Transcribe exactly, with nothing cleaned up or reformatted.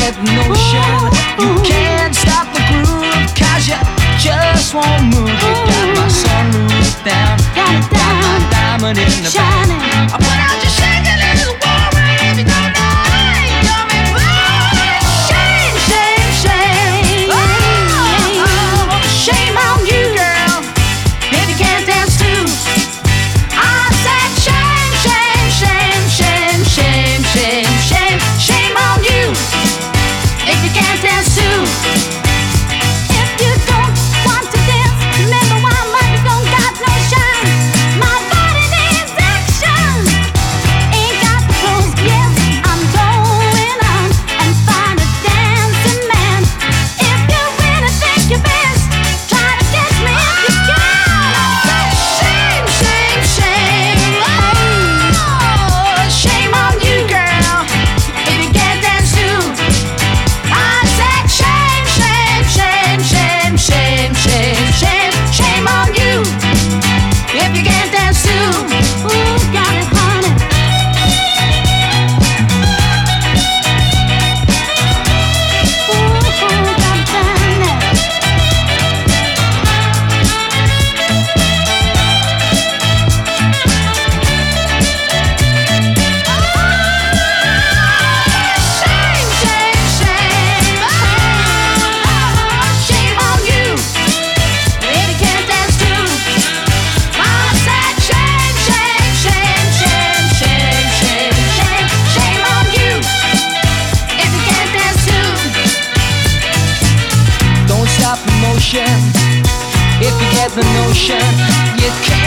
get the notion, you can't stop the groove, cause you just won't move. You got my sunroof down, got my diamond in the back. I put out your shake a little warmer if you don't know. You're me blind. Shame, shame, shame. Oh, oh, shame on you, girl, if you can't dance too. I said shame, shame, shame, shame, shame, shame, shame, shame on you if you can't dance too. If you don't want to dance, remember why money don't got no shine. My body needs action. Ain't got the clothes, yes, I'm going on and find a dancing man. If you really think you're best, try to catch me if you can. I said shame, shame, shame. Oh, shame on you, girl, if you can't dance too. I said shame, shame, shame, shame, shame, shame, shame, shame on you if you can't dance too. Ooh, got it, honey. Ooh, ooh, got it down there. Shame, shame, shame. Oh, shame on you if you can't dance too. I said shame, shame, shame, shame, shame, shame, shame, shame on you if you can't dance too. Don't stop the motion if you get the notion. You can't